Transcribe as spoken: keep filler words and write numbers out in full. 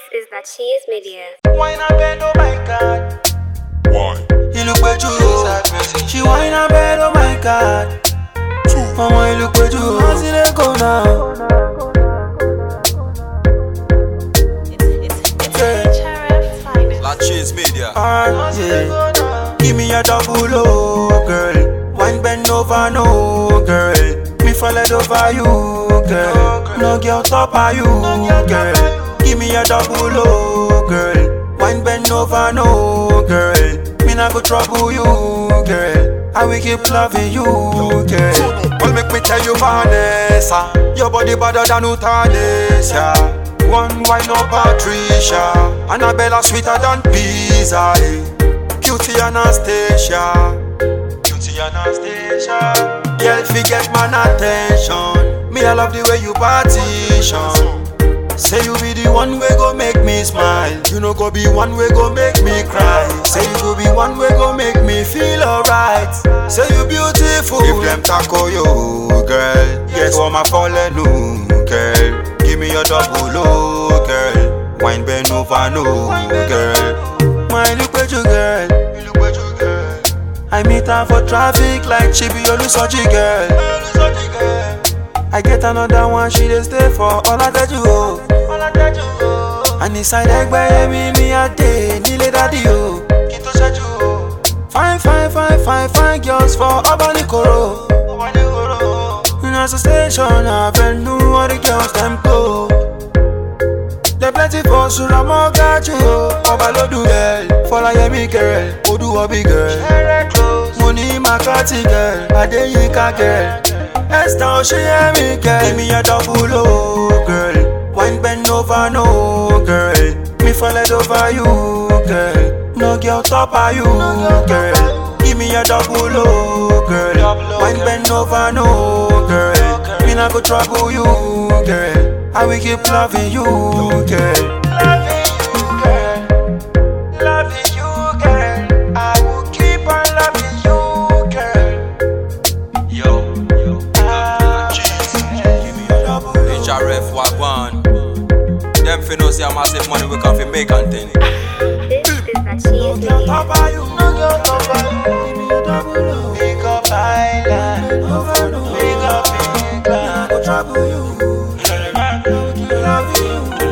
is that she is media. Wine and bed, oh my God. Why? You look where you. She wine and bed, oh my God. Mama, you look where you. How's it go now? La Cheese Media. Ah, yeah. Give me a double O, girl. Wine bend over, no, girl. Me fall head over you, girl. No girl top of you, girl. Give me a double O, girl. Wine bend over, no, girl. Me not go trouble you, girl. I will keep loving you, girl. Well, make me tell you, Vanessa, your body better than Utanes, yeah. One wine no Patricia, Annabella sweeter than pizza, eh. Cutie Anastasia, Cutie Anastasia. Girl, forget man attention. Me I love the way you partition. Say you be the one way go make me smile. You know go be one way go make me cry. Say you go be one way go make me feel alright. Say you beautiful. If them tackle you, girl, yes, for my fallen no, girl. Give me your double O, girl. Wine bend over, no, girl. My look at you, girl. You look at you, girl. I meet her for traffic like she be your Lusoji girl. I get another one, she dey stay for all I tell you, oh. All I tell you, oh. And inside egg by me, me a day, nile daddy, oh. Kito shaju, oh. Fine, fine, fine, fine, fine girls for Obani Koro. Obani Koro. In a station, avenue, all the girls them go. They plenty for Suramo got you, oh. Obalodu girl, follow ya me girl, Odu Obi girl. Money Makati girl, Adeyinka girl. Esther, she hear me, girl. Give me a double O, girl. Wine bend over, no, girl. Me fall head over you, girl. No girl top of you, girl. Give me a double O, girl. Wine bend over, no, girl. Me not go trouble you, girl. I will keep loving you, girl. Loving you, girl. Loving you, girl. I will keep on loving you, girl. Yo. H R F Wagwan. Them finna see how massive money we can fi make and thing. This is that she is media. Top of you, no girl top of you. Give me a double O. Pick up island, pick up England. I go trouble you. Love you.